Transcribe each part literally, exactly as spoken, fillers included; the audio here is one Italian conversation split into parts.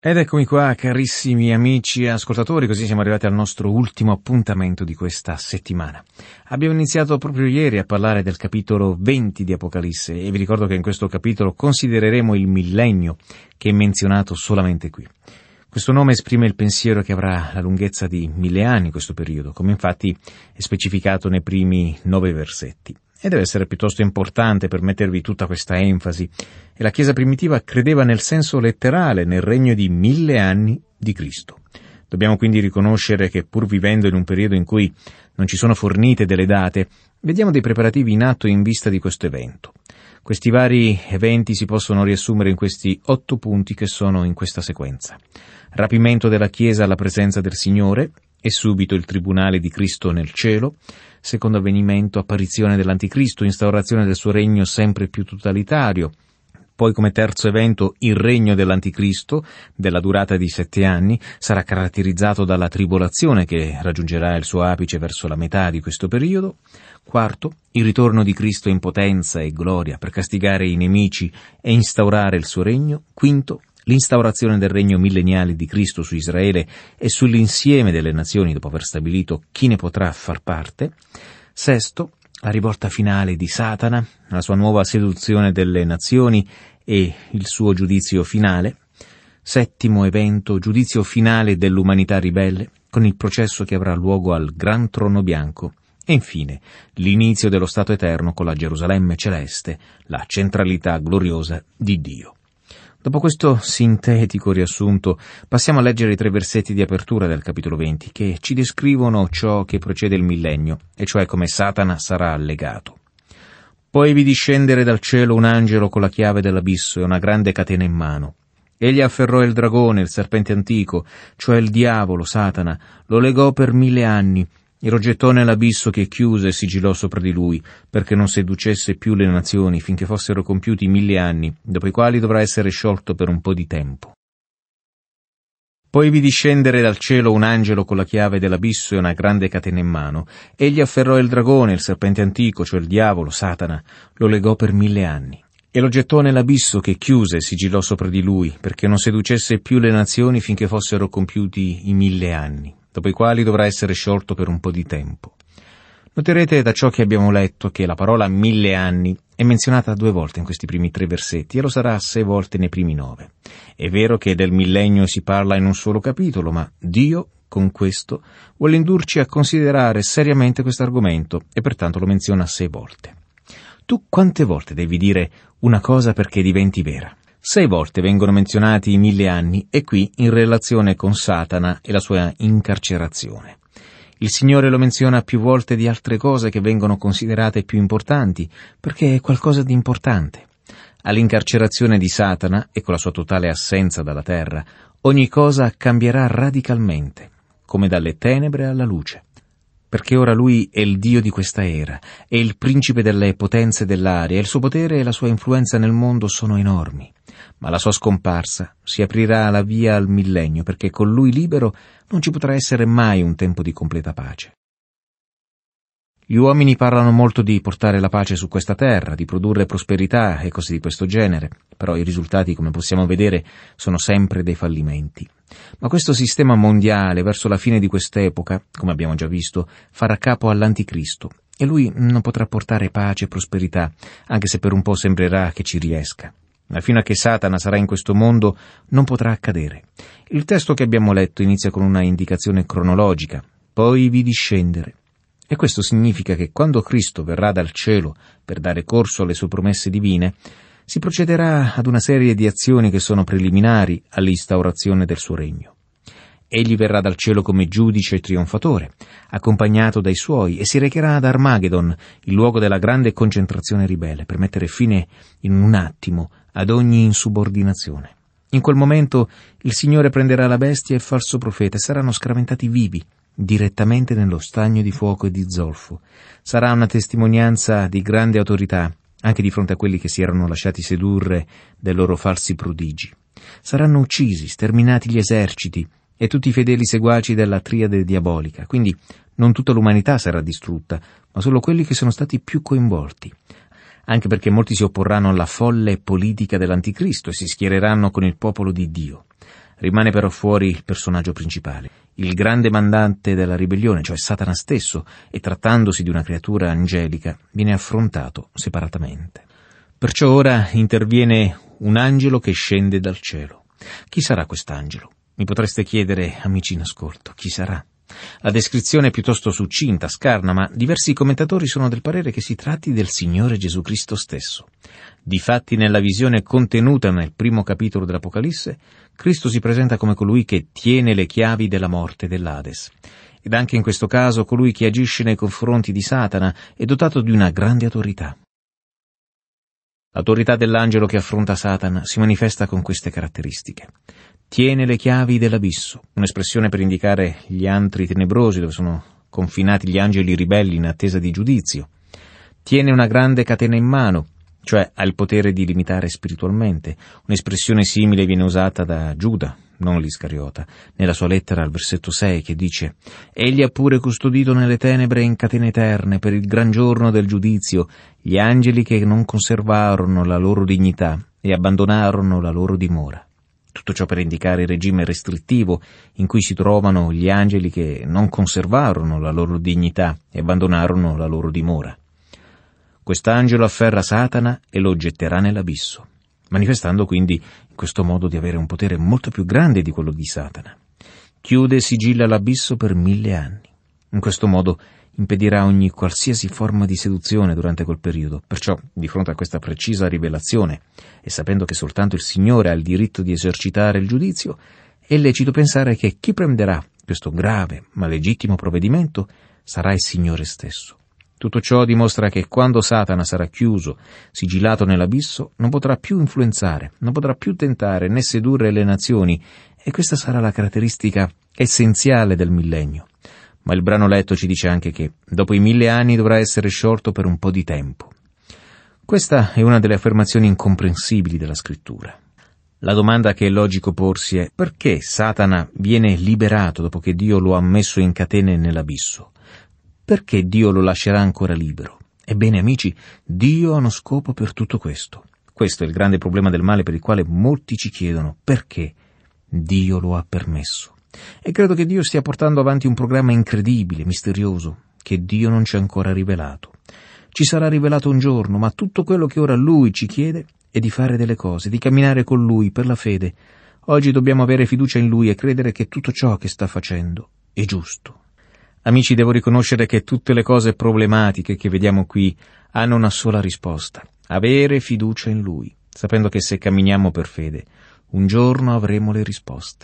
Ed eccomi qua, carissimi amici e ascoltatori, così siamo arrivati al nostro ultimo appuntamento di questa settimana. Abbiamo iniziato proprio ieri a parlare del capitolo venti di Apocalisse e vi ricordo che in questo capitolo considereremo il millennio che è menzionato solamente qui. Questo nome esprime il pensiero che avrà la lunghezza di mille anni questo periodo, come infatti è specificato nei primi nove versetti. E deve essere piuttosto importante per mettervi tutta questa enfasi. E la Chiesa primitiva credeva nel senso letterale nel regno di mille anni di Cristo. Dobbiamo quindi riconoscere che pur vivendo in un periodo in cui non ci sono fornite delle date, vediamo dei preparativi in atto in vista di questo evento. Questi vari eventi si possono riassumere in questi otto punti che sono in questa sequenza. Rapimento della Chiesa alla presenza del Signore, e subito il tribunale di Cristo nel cielo. Secondo avvenimento, apparizione dell'Anticristo, instaurazione del suo regno sempre più totalitario. Poi, come terzo evento, il regno dell'Anticristo, della durata di sette anni, sarà caratterizzato dalla tribolazione che raggiungerà il suo apice verso la metà di questo periodo. Quarto, il ritorno di Cristo in potenza e gloria per castigare i nemici e instaurare il suo regno. Quinto, l'instaurazione del regno millenniale di Cristo su Israele e sull'insieme delle nazioni dopo aver stabilito chi ne potrà far parte. Sesto, la rivolta finale di Satana, la sua nuova seduzione delle nazioni e il suo giudizio finale. Settimo evento, giudizio finale dell'umanità ribelle, con il processo che avrà luogo al Gran Trono Bianco. E infine, l'inizio dello Stato Eterno con la Gerusalemme celeste, la centralità gloriosa di Dio. Dopo questo sintetico riassunto, passiamo a leggere i tre versetti di apertura del capitolo venti, che ci descrivono ciò che procede il millennio, e cioè come Satana sarà allegato. Poi vidi scendere dal cielo un angelo con la chiave dell'abisso e una grande catena in mano. Egli afferrò il dragone, il serpente antico, cioè il diavolo, Satana, lo legò per mille anni, e lo gettò nell'abisso che chiuse e sigillò sopra di lui, perché non seducesse più le nazioni finché fossero compiuti mille anni, dopo i quali dovrà essere sciolto per un po' di tempo. Poi vidi scendere dal cielo un angelo con la chiave dell'abisso e una grande catena in mano. Egli afferrò il dragone, il serpente antico, cioè il diavolo, Satana, lo legò per mille anni, e lo gettò nell'abisso che chiuse e sigillò sopra di lui, perché non seducesse più le nazioni finché fossero compiuti i mille anni, dopo i quali dovrà essere sciolto per un po' di tempo. Noterete da ciò che abbiamo letto che la parola mille anni è menzionata due volte in questi primi tre versetti e lo sarà sei volte nei primi nove. È vero che del millennio si parla in un solo capitolo, ma Dio, con questo, vuole indurci a considerare seriamente questo argomento e pertanto lo menziona sei volte. Tu quante volte devi dire una cosa perché diventi vera? Sei volte vengono menzionati i mille anni e qui in relazione con Satana e la sua incarcerazione. Il Signore lo menziona più volte di altre cose che vengono considerate più importanti, perché è qualcosa di importante. All'incarcerazione di Satana e con la sua totale assenza dalla terra, ogni cosa cambierà radicalmente, come dalle tenebre alla luce. Perché ora lui è il Dio di questa era, è il principe delle potenze dell'aria, e il suo potere e la sua influenza nel mondo sono enormi. Ma la sua scomparsa si aprirà la via al millennio, perché con lui libero non ci potrà essere mai un tempo di completa pace. Gli uomini parlano molto di portare la pace su questa terra, di produrre prosperità e cose di questo genere, però i risultati, come possiamo vedere, sono sempre dei fallimenti. Ma questo sistema mondiale, verso la fine di quest'epoca, come abbiamo già visto, farà capo all'Anticristo, e lui non potrà portare pace e prosperità, anche se per un po' sembrerà che ci riesca. Ma fino a che Satana sarà in questo mondo non potrà accadere. Il testo che abbiamo letto inizia con una indicazione cronologica, poi vidi scendere. E questo significa che quando Cristo verrà dal cielo per dare corso alle sue promesse divine, si procederà ad una serie di azioni che sono preliminari all'instaurazione del suo regno. Egli verrà dal cielo come giudice e trionfatore, accompagnato dai suoi, e si recherà ad Armageddon, il luogo della grande concentrazione ribelle, per mettere fine in un attimo ad ogni insubordinazione. In quel momento il Signore prenderà la bestia e il falso profeta e saranno scaraventati vivi, direttamente nello stagno di fuoco e di zolfo. Sarà una testimonianza di grande autorità, anche di fronte a quelli che si erano lasciati sedurre dai loro falsi prodigi. Saranno uccisi, sterminati gli eserciti e tutti i fedeli seguaci della triade diabolica, quindi non tutta l'umanità sarà distrutta, ma solo quelli che sono stati più coinvolti. Anche perché molti si opporranno alla folle politica dell'Anticristo e si schiereranno con il popolo di Dio. Rimane però fuori il personaggio principale, il grande mandante della ribellione, cioè Satana stesso, e trattandosi di una creatura angelica, viene affrontato separatamente. Perciò ora interviene un angelo che scende dal cielo. Chi sarà quest'angelo? Mi potreste chiedere, amici in ascolto, chi sarà? La descrizione è piuttosto succinta, scarna, ma diversi commentatori sono del parere che si tratti del Signore Gesù Cristo stesso. Difatti, nella visione contenuta nel primo capitolo dell'Apocalisse, Cristo si presenta come colui che tiene le chiavi della morte e dell'Ades. Ed anche in questo caso colui che agisce nei confronti di Satana è dotato di una grande autorità. L'autorità dell'angelo che affronta Satana si manifesta con queste caratteristiche. Tiene le chiavi dell'abisso, un'espressione per indicare gli antri tenebrosi dove sono confinati gli angeli ribelli in attesa di giudizio. Tiene una grande catena in mano, cioè ha il potere di limitare spiritualmente. Un'espressione simile viene usata da Giuda, non l'Iscariota, nella sua lettera al versetto sei, che dice: «Egli ha pure custodito nelle tenebre in catene eterne per il gran giorno del giudizio gli angeli che non conservarono la loro dignità e abbandonarono la loro dimora». Tutto ciò per indicare il regime restrittivo in cui si trovano gli angeli che non conservarono la loro dignità e abbandonarono la loro dimora. Quest'angelo afferra Satana e lo getterà nell'abisso, manifestando quindi in questo modo di avere un potere molto più grande di quello di Satana. Chiude e sigilla l'abisso per mille anni. In questo modo impedirà ogni qualsiasi forma di seduzione durante quel periodo. Perciò, di fronte a questa precisa rivelazione, e sapendo che soltanto il Signore ha il diritto di esercitare il giudizio, è lecito pensare che chi prenderà questo grave ma legittimo provvedimento sarà il Signore stesso. Tutto ciò dimostra che quando Satana sarà chiuso, sigillato nell'abisso, non potrà più influenzare, non potrà più tentare né sedurre le nazioni, e questa sarà la caratteristica essenziale del millennio. Ma il brano letto ci dice anche che dopo i mille anni dovrà essere sciolto per un po' di tempo. Questa è una delle affermazioni incomprensibili della Scrittura. La domanda che è logico porsi è: perché Satana viene liberato dopo che Dio lo ha messo in catene nell'abisso? Perché Dio lo lascerà ancora libero? Ebbene, amici, Dio ha uno scopo per tutto questo. Questo è il grande problema del male per il quale molti ci chiedono: perché Dio lo ha permesso? E credo che Dio stia portando avanti un programma incredibile, misterioso, che Dio non ci ha ancora rivelato. Ci sarà rivelato un giorno, ma tutto quello che ora Lui ci chiede è di fare delle cose, di camminare con Lui per la fede. Oggi dobbiamo avere fiducia in Lui e credere che tutto ciò che sta facendo è giusto. Amici, devo riconoscere che tutte le cose problematiche che vediamo qui hanno una sola risposta: avere fiducia in Lui, sapendo che se camminiamo per fede, un giorno avremo le risposte.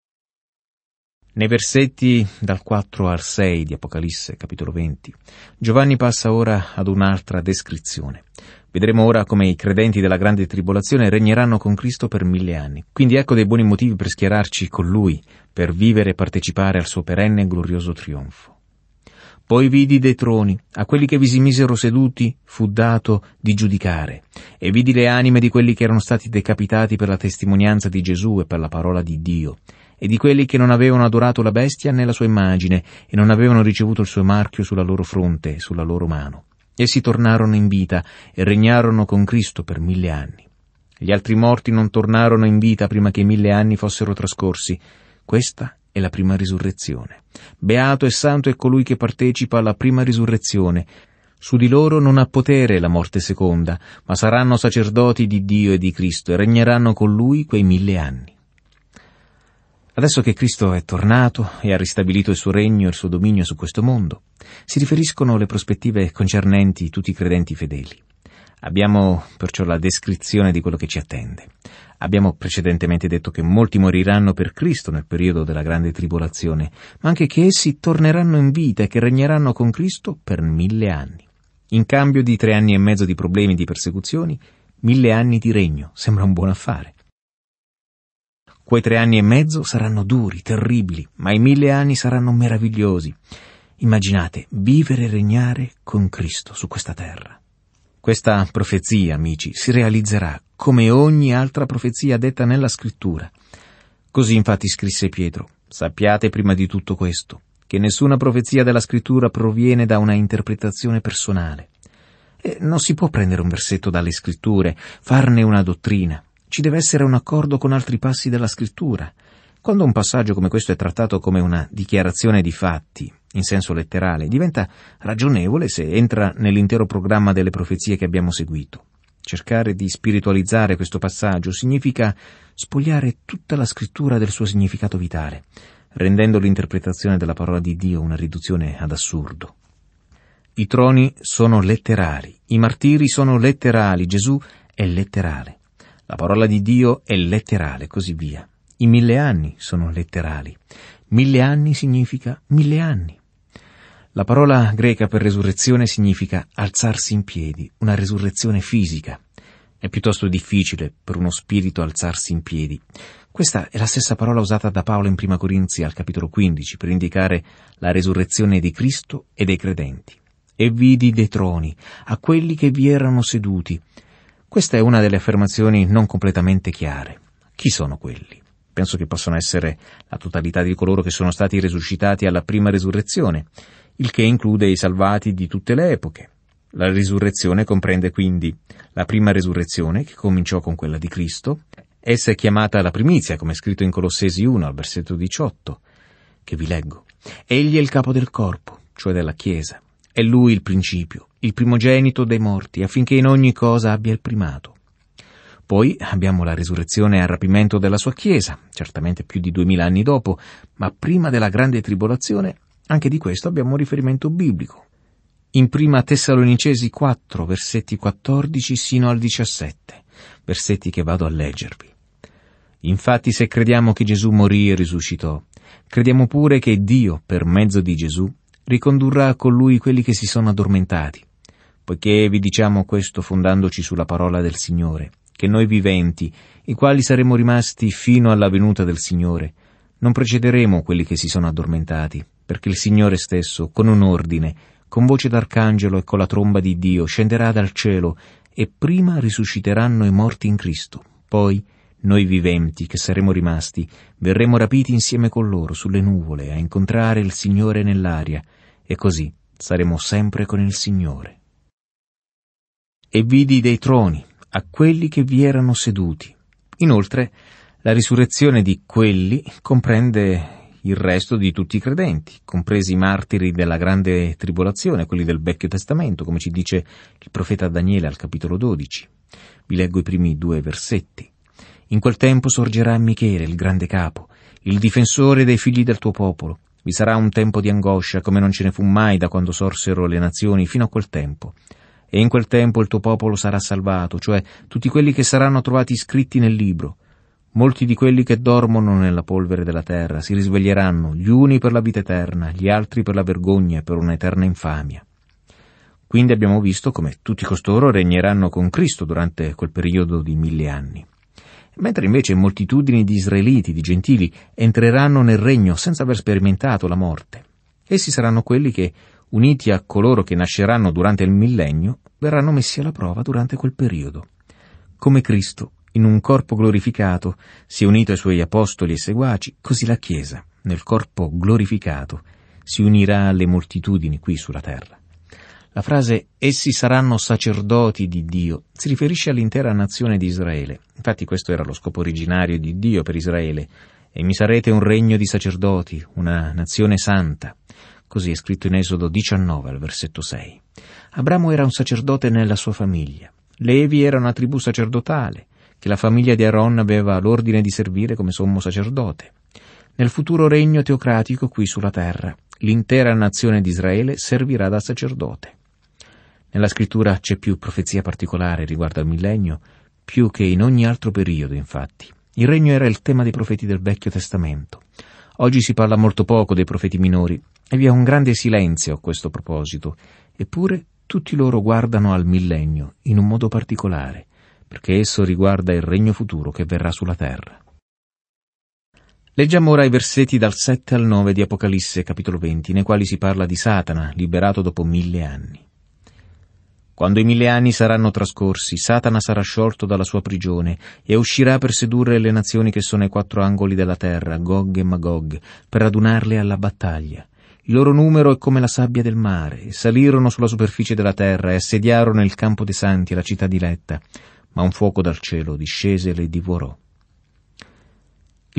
Nei versetti dal quattro al sei di Apocalisse, capitolo venti, Giovanni passa ora ad un'altra descrizione. Vedremo ora come i credenti della grande tribolazione regneranno con Cristo per mille anni. Quindi ecco dei buoni motivi per schierarci con Lui, per vivere e partecipare al suo perenne e glorioso trionfo. Poi vidi dei troni, a quelli che vi si misero seduti fu dato di giudicare, e vidi le anime di quelli che erano stati decapitati per la testimonianza di Gesù e per la parola di Dio, e di quelli che non avevano adorato la bestia né la sua immagine, e non avevano ricevuto il suo marchio sulla loro fronte e sulla loro mano. Essi tornarono in vita e regnarono con Cristo per mille anni. Gli altri morti non tornarono in vita prima che i mille anni fossero trascorsi. Questa è la prima risurrezione. Beato e santo è colui che partecipa alla prima risurrezione. Su di loro non ha potere la morte seconda, ma saranno sacerdoti di Dio e di Cristo e regneranno con Lui quei mille anni. Adesso che Cristo è tornato e ha ristabilito il suo regno e il suo dominio su questo mondo, si riferiscono le prospettive concernenti tutti i credenti fedeli. Abbiamo perciò la descrizione di quello che ci attende. Abbiamo precedentemente detto che molti moriranno per Cristo nel periodo della grande tribolazione, ma anche che essi torneranno in vita e che regneranno con Cristo per mille anni. In cambio di tre anni e mezzo di problemi e di persecuzioni, mille anni di regno sembra un buon affare. Quei tre anni e mezzo saranno duri, terribili, ma i mille anni saranno meravigliosi. Immaginate vivere e regnare con Cristo su questa terra. Questa profezia, amici, si realizzerà come ogni altra profezia detta nella Scrittura. Così infatti scrisse Pietro: sappiate prima di tutto questo, che nessuna profezia della Scrittura proviene da una interpretazione personale. E non si può prendere un versetto dalle Scritture, farne una dottrina. Ci deve essere un accordo con altri passi della Scrittura. Quando un passaggio come questo è trattato come una dichiarazione di fatti, in senso letterale, diventa ragionevole se entra nell'intero programma delle profezie che abbiamo seguito. Cercare di spiritualizzare questo passaggio significa spogliare tutta la scrittura del suo significato vitale, rendendo l'interpretazione della parola di Dio una riduzione ad assurdo. I troni sono letterali, i martiri sono letterali, Gesù è letterale, la parola di Dio è letterale, così via. I mille anni sono letterali. Mille anni significa mille anni. La parola greca per resurrezione significa alzarsi in piedi, una resurrezione fisica. È piuttosto difficile per uno spirito alzarsi in piedi. Questa è la stessa parola usata da Paolo in Prima Corinzi al capitolo quindici per indicare la resurrezione di Cristo e dei credenti. E vidi dei troni, a quelli che vi erano seduti. Questa è una delle affermazioni non completamente chiare. Chi sono quelli? Penso che possano essere la totalità di coloro che sono stati risuscitati alla prima resurrezione, il che include i salvati di tutte le epoche. La risurrezione comprende quindi la prima resurrezione, che cominciò con quella di Cristo. Essa è chiamata la primizia, come è scritto in Colossesi uno, al versetto diciotto, che vi leggo. Egli è il capo del corpo, cioè della Chiesa. È lui il principio, il primogenito dei morti, affinché in ogni cosa abbia il primato. Poi abbiamo la risurrezione e il rapimento della sua Chiesa, certamente più di duemila anni dopo, ma prima della grande tribolazione, anche di questo abbiamo un riferimento biblico. In prima Tessalonicesi quattro, versetti quattordici sino al diciassette, versetti che vado a leggervi. Infatti, se crediamo che Gesù morì e risuscitò, crediamo pure che Dio, per mezzo di Gesù, ricondurrà a colui quelli che si sono addormentati, poiché vi diciamo questo fondandoci sulla parola del Signore, che noi viventi, i quali saremo rimasti fino alla venuta del Signore, non precederemo quelli che si sono addormentati, perché il Signore stesso, con un ordine, con voce d'arcangelo e con la tromba di Dio, scenderà dal cielo, e prima risusciteranno i morti in Cristo. Poi, noi viventi, che saremo rimasti, verremo rapiti insieme con loro sulle nuvole a incontrare il Signore nell'aria, e così saremo sempre con il Signore. E vidi dei troni, a quelli che vi erano seduti. Inoltre, la risurrezione di quelli comprende il resto di tutti i credenti, compresi i martiri della grande tribolazione, quelli del Vecchio Testamento, come ci dice il profeta Daniele al capitolo dodici. Vi leggo i primi due versetti. In quel tempo sorgerà Michele, il grande capo, il difensore dei figli del tuo popolo. Vi sarà un tempo di angoscia, come non ce ne fu mai da quando sorsero le nazioni fino a quel tempo. E in quel tempo il tuo popolo sarà salvato, cioè tutti quelli che saranno trovati scritti nel libro. Molti di quelli che dormono nella polvere della terra si risveglieranno, gli uni per la vita eterna, gli altri per la vergogna e per un'eterna infamia. Quindi abbiamo visto come tutti costoro regneranno con Cristo durante quel periodo di mille anni. Mentre invece moltitudini di israeliti, di gentili, entreranno nel regno senza aver sperimentato la morte. Essi saranno quelli che, uniti a coloro che nasceranno durante il millennio, verranno messi alla prova durante quel periodo. Come Cristo, in un corpo glorificato, si è unito ai suoi apostoli e seguaci, così la Chiesa, nel corpo glorificato, si unirà alle moltitudini qui sulla terra. La frase «essi saranno sacerdoti di Dio» si riferisce all'intera nazione di Israele. Infatti questo era lo scopo originario di Dio per Israele. «E mi sarete un regno di sacerdoti, una nazione santa». Così è scritto in Esodo diciannove, al versetto sei. Abramo era un sacerdote nella sua famiglia. Levi era una tribù sacerdotale, che la famiglia di Aaron aveva l'ordine di servire come sommo sacerdote. Nel futuro regno teocratico qui sulla terra, l'intera nazione di Israele servirà da sacerdote. Nella scrittura c'è più profezia particolare riguardo al millennio, più che in ogni altro periodo, infatti. Il regno era il tema dei profeti del Vecchio Testamento. Oggi si parla molto poco dei profeti minori, e vi è un grande silenzio a questo proposito, eppure tutti loro guardano al millennio in un modo particolare, perché esso riguarda il regno futuro che verrà sulla terra. Leggiamo ora i versetti dal sette al nove di Apocalisse, capitolo venti, nei quali si parla di Satana, liberato dopo mille anni. Quando i mille anni saranno trascorsi, Satana sarà sciolto dalla sua prigione e uscirà per sedurre le nazioni che sono ai quattro angoli della terra, Gog e Magog, per radunarle alla battaglia. Il loro numero è come la sabbia del mare, e salirono sulla superficie della terra e assediarono il campo dei santi e la città diletta, ma un fuoco dal cielo discese e le divorò.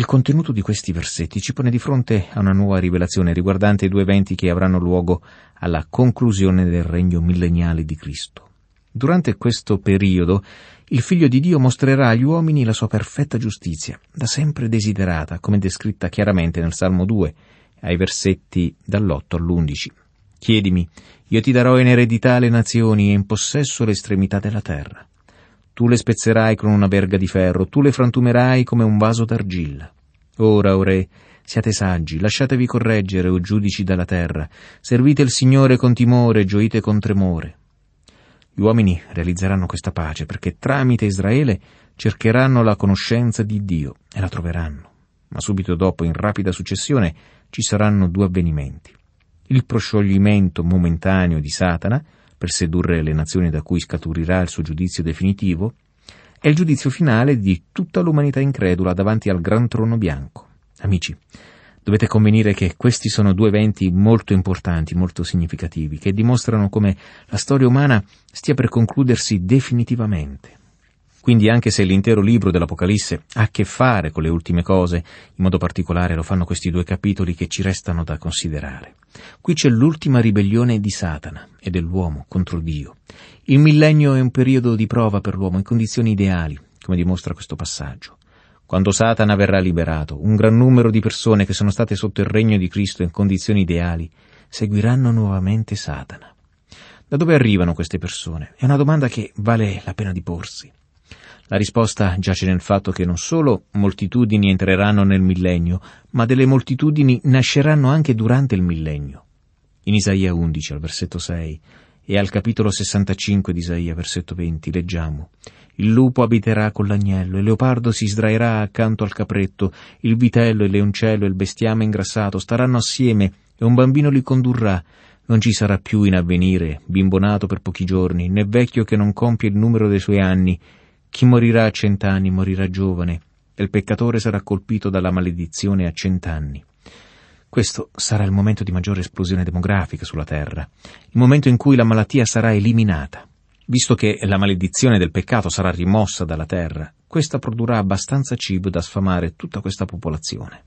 Il contenuto di questi versetti ci pone di fronte a una nuova rivelazione riguardante i due eventi che avranno luogo alla conclusione del regno millenniale di Cristo. Durante questo periodo, il Figlio di Dio mostrerà agli uomini la sua perfetta giustizia, da sempre desiderata, come descritta chiaramente nel Salmo due, ai versetti dall'otto all'undici. Chiedimi, io ti darò in eredità le nazioni e in possesso l'estremità della terra. Tu le spezzerai con una verga di ferro, tu le frantumerai come un vaso d'argilla. Ora, o re, siate saggi, lasciatevi correggere, o giudici della terra, servite il Signore con timore, gioite con tremore. Gli uomini realizzeranno questa pace perché tramite Israele cercheranno la conoscenza di Dio e la troveranno. Ma subito dopo, in rapida successione, ci saranno due avvenimenti. Il proscioglimento momentaneo di Satana, per sedurre le nazioni da cui scaturirà il suo giudizio definitivo, e il giudizio finale di tutta l'umanità incredula davanti al gran trono bianco. Amici, dovete convenire che questi sono due eventi molto importanti, molto significativi, che dimostrano come la storia umana stia per concludersi definitivamente. Quindi, anche se l'intero libro dell'Apocalisse ha a che fare con le ultime cose, in modo particolare lo fanno questi due capitoli che ci restano da considerare. Qui c'è l'ultima ribellione di Satana e dell'uomo contro Dio. Il millennio è un periodo di prova per l'uomo in condizioni ideali, come dimostra questo passaggio. Quando Satana verrà liberato, un gran numero di persone che sono state sotto il regno di Cristo in condizioni ideali seguiranno nuovamente Satana. Da dove arrivano queste persone? È una domanda che vale la pena di porsi. La risposta giace nel fatto che non solo moltitudini entreranno nel millennio, ma delle moltitudini nasceranno anche durante il millennio. In Isaia undici, al versetto sei, e al capitolo sessantacinque di Isaia, versetto venti, leggiamo: «Il lupo abiterà con l'agnello, il leopardo si sdraierà accanto al capretto, il vitello, il leoncello e il bestiame ingrassato staranno assieme e un bambino li condurrà. Non ci sarà più in avvenire bimbo nato per pochi giorni, né vecchio che non compie il numero dei suoi anni. Chi morirà a cent'anni morirà giovane, e il peccatore sarà colpito dalla maledizione a cent'anni». Questo sarà il momento di maggiore esplosione demografica sulla Terra, il momento in cui la malattia sarà eliminata. Visto che la maledizione del peccato sarà rimossa dalla Terra, questa produrrà abbastanza cibo da sfamare tutta questa popolazione.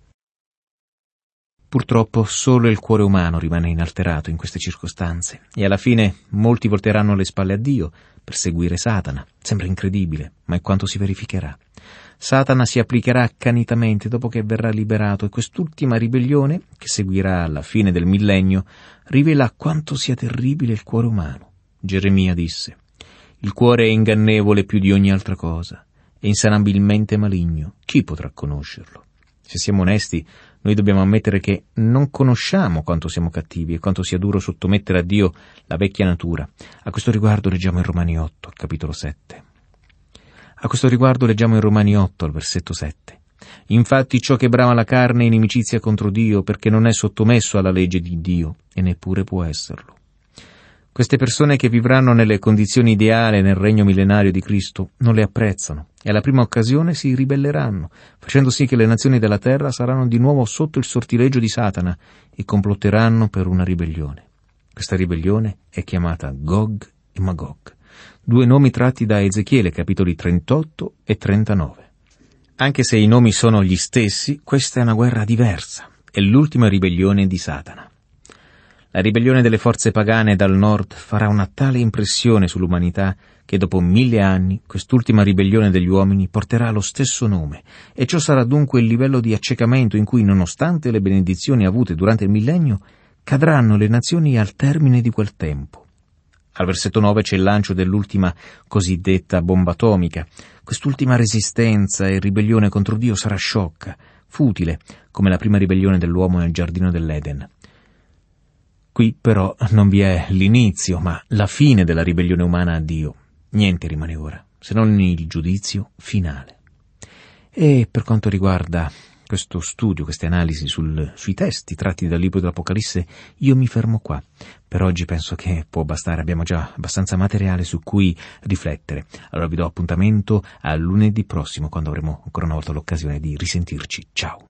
Purtroppo solo il cuore umano rimane inalterato in queste circostanze, e alla fine molti volteranno le spalle a Dio per seguire Satana. Sembra incredibile, ma è quanto si verificherà. Satana si applicherà accanitamente dopo che verrà liberato, e quest'ultima ribellione, che seguirà alla fine del millennio, rivela quanto sia terribile il cuore umano. Geremia disse: «Il cuore è ingannevole più di ogni altra cosa, è insanabilmente maligno. Chi potrà conoscerlo?» Se siamo onesti, noi dobbiamo ammettere che non conosciamo quanto siamo cattivi e quanto sia duro sottomettere a Dio la vecchia natura. A questo riguardo leggiamo in Romani otto, capitolo sette. A questo riguardo leggiamo in Romani otto, al versetto sette. «Infatti ciò che brama la carne è inimicizia contro Dio, perché non è sottomesso alla legge di Dio, e neppure può esserlo». Queste persone che vivranno nelle condizioni ideali nel regno millenario di Cristo non le apprezzano e alla prima occasione si ribelleranno, facendo sì che le nazioni della terra saranno di nuovo sotto il sortileggio di Satana e complotteranno per una ribellione. Questa ribellione è chiamata Gog e Magog, due nomi tratti da Ezechiele, capitoli trentotto e trentanove. Anche se i nomi sono gli stessi, questa è una guerra diversa, è l'ultima ribellione di Satana. La ribellione delle forze pagane dal nord farà una tale impressione sull'umanità che dopo mille anni quest'ultima ribellione degli uomini porterà lo stesso nome, e ciò sarà dunque il livello di accecamento in cui, nonostante le benedizioni avute durante il millennio, cadranno le nazioni al termine di quel tempo. Al versetto nove c'è il lancio dell'ultima cosiddetta bomba atomica. Quest'ultima resistenza e ribellione contro Dio sarà sciocca, futile, come la prima ribellione dell'uomo nel giardino dell'Eden. Qui però non vi è l'inizio, ma la fine della ribellione umana a Dio. Niente rimane ora, se non il giudizio finale. E per quanto riguarda questo studio, queste analisi sul, sui testi tratti dal libro dell'Apocalisse, io mi fermo qua. Per oggi penso che può bastare, abbiamo già abbastanza materiale su cui riflettere. Allora vi do appuntamento a lunedì prossimo, quando avremo ancora una volta l'occasione di risentirci. Ciao!